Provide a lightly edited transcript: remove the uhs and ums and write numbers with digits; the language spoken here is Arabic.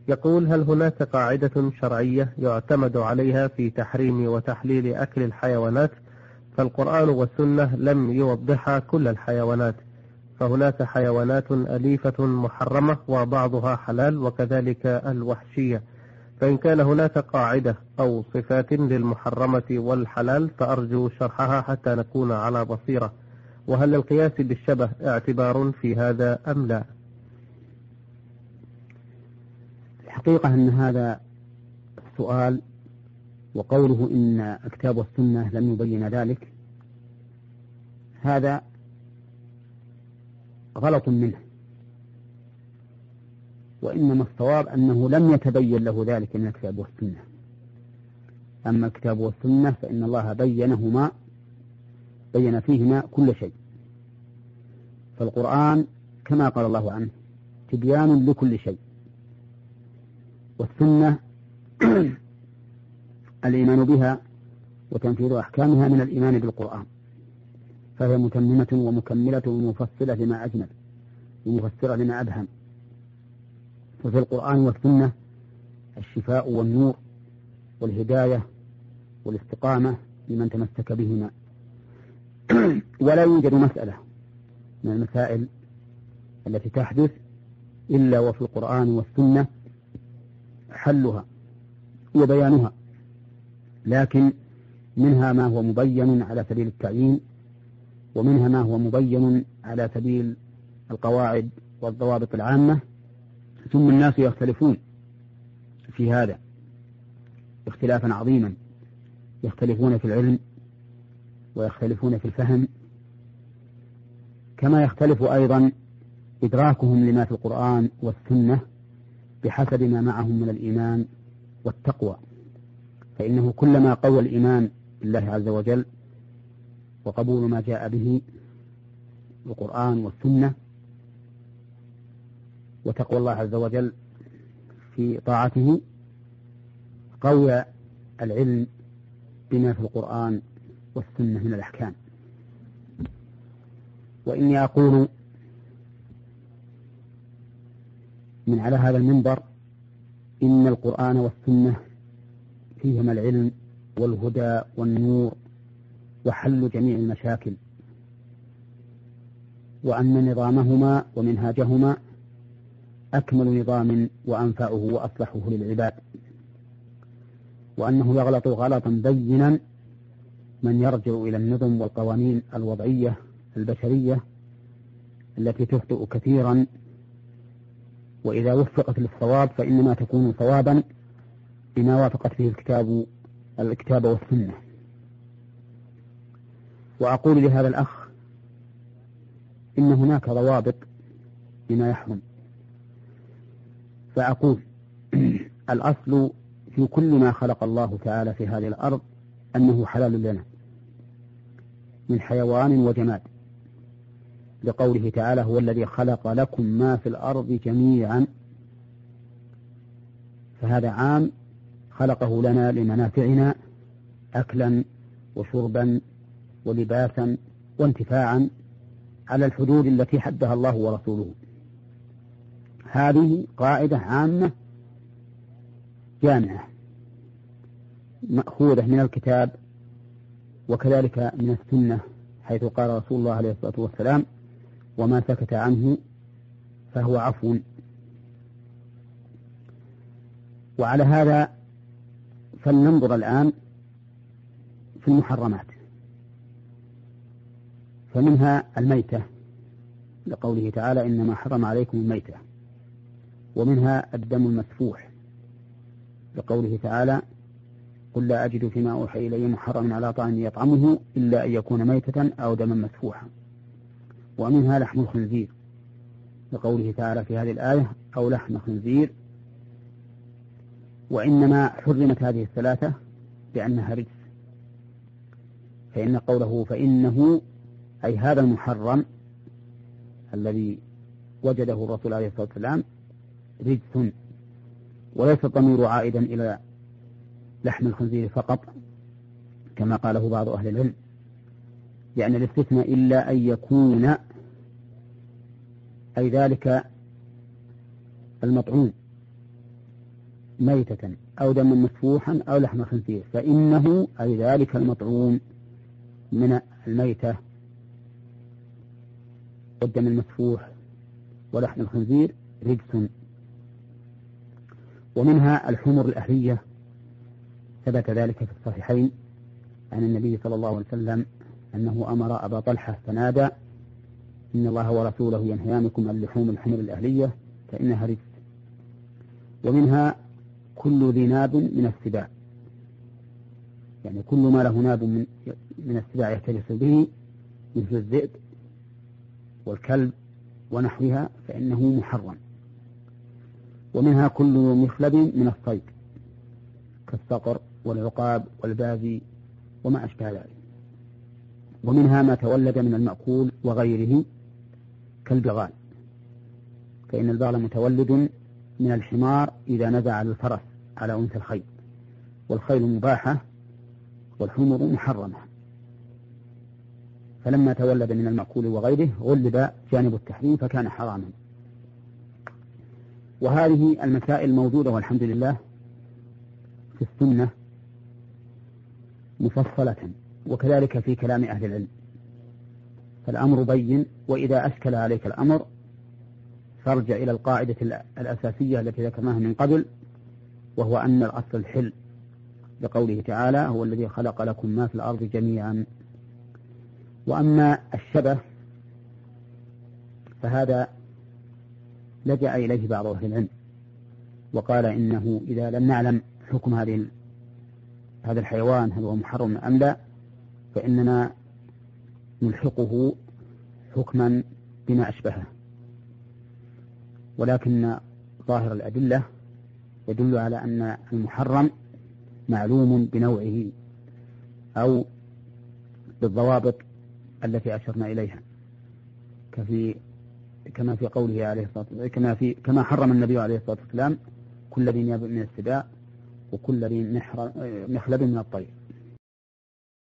يقول: هل هناك قاعدة شرعية يعتمد عليها في تحريم وتحليل أكل الحيوانات؟ فالقرآن والسنة لم يوضحا كل الحيوانات، فهناك حيوانات أليفة محرمة وبعضها حلال، وكذلك الوحشية. فإن كان هناك قاعدة أو صفات للمحرمة والحلال فأرجو شرحها حتى نكون على بصيرة. وهل للقياس بالشبه اعتبار في هذا أم لا؟ الحقيقة أن هذا السؤال وقوله إن الكتاب والسنة لم يبين ذلك هذا غلط منه، وإنما الصواب أنه لم يتبين له ذلك من الكتاب والسنة. أما الكتاب والسنة فإن الله بين فيهما كل شيء. فالقرآن كما قال الله عنه تبيان لكل شيء، والسنة الإيمان بها وتنفيذ أحكامها من الإيمان بالقرآن، فهي متممة ومكملة ومفصلة لما أجمل ومفسرة لما أبهم. وفي القرآن والسنة الشفاء والنور والهداية والاستقامة لمن تمسك بهما. ولا يوجد مسألة من المسائل التي تحدث إلا وفي القرآن والسنة حلها وبيانها، لكن منها ما هو مبين على سبيل التعيين، ومنها ما هو مبين على سبيل القواعد والضوابط العامة. ثم الناس يختلفون في هذا اختلافا عظيما، يختلفون في العلم ويختلفون في الفهم، كما يختلف أيضا إدراكهم لما في القرآن والسنة بحسب ما معهم من الإيمان والتقوى. فإنه كلما قوى الإيمان بالله عز وجل وقبول ما جاء به القرآن والسنة وتقوى الله عز وجل في طاعته، قوى العلم بما في القرآن والسنة من الأحكام. وإني أقول من على هذا المنبر إن القرآن والسنة فيهما العلم والهدى والنور وحل جميع المشاكل، وأن نظامهما ومنهاجهما أكمل نظام وأنفعه وأصلحه للعباد، وأنه يغلط غلطا بينا من يرجع إلى النظم والقوانين الوضعية البشرية التي تخطئ كثيرا، وإذا وفقت للصواب فإنما تكون صوابا بما وافقت فيه الكتاب والسنة. وأقول لهذا الأخ إن هناك ضوابط بما يحرم، فأقول الأصل في كل ما خلق الله تعالى في هذه الأرض أنه حلال لنا من حيوان وجماد، لقوله تعالى هو الذي خلق لكم ما في الأرض جميعا، فهذا عام خلقه لنا لمنافعنا أكلا وشربا ولباسا وانتفاعا على الحدود التي حدها الله ورسوله. هذه قاعدة عامة جامعة مأخوذة من الكتاب وكذلك من السنة، حيث قال رسول الله عليه الصلاة والسلام وما سكت عنه فهو عفو. وعلى هذا فلننظر الآن في المحرمات، فمنها الميتة لقوله تعالى إنما حرم عليكم الميتة، ومنها الدم المسفوح لقوله تعالى قل لا أجد فيما أوحي إلي محرما على طاعم يطعمه إلا أن يكون ميتة أو دما مسفوحا، ومنها لحم الخنزير لقوله تعالى في هذه الآية أو لحم خنزير. وإنما حرمت هذه الثلاثة لأنها رجس، فإن قوله فإنه أي هذا المحرم الذي وجده الرسول عليه الصلاة والسلام رجس، وليس الضمير عائدا إلى لحم الخنزير فقط كما قاله بعض أهل العلم، يعني الاستثناء إلا أن يكون أي ذلك المطعوم ميتة أو دما مسفوحا أو لحم خنزير فإنه أي ذلك المطعوم من الميتة والدم المسفوح ولحم الخنزير رجس. ومنها الحمر الأهلية، ثبت ذلك في الصحيحين عن النبي صلى الله عليه وسلم أنه أمر أبا طلحة فنادى: إن الله ورسوله ينهيانكم عن لحوم الحمر الأهلية فإنها رجس. ومنها كل ذي ناب من السباع، يعني كل ما له ناب من السباع يختلف به مثل الذئب والكلب ونحوها فإنه محرم. ومنها كل مخلب من الصيد كالصقر والعقاب والبازي وما أشبه ذلك. ومنها ما تولد من المأكول وغيره كالبغال، فإن البغل متولد من الحمار إذا نزع على الفرس على أنثى الخيل، والخيل مباحة والحمر محرمة، فلما تولد من المأكول وغيره غلب جانب التحريم فكان حراما. وهذه المسائل موجودة والحمد لله في السنة مفصلة، وكذلك في كلام أهل العلم، فالأمر بين. وإذا أشكل عليك الأمر فارجع إلى القاعدة الأساسية التي ذكرناها من قبل، وهو أن الأصل الحل، لقوله تعالى: هو الذي خلق لكم ما في الأرض جميعا. وأما الشبه فهذا لجأ إليه بعض أهل العلم وقال إنه إذا لم نعلم حكم هذا الحيوان هل هو محرم أم لا فإننا نلحقه حكما بما أشبهه، ولكن ظاهر الأدلة يدل على أن المحرم معلوم بنوعه أو بالضوابط التي أشرنا إليها، كما في قوله عليه الصلاة والسلام، كما حرم النبي عليه الصلاة والسلام كل ذي ناب من السباع وكل ذي مخلب من الطير.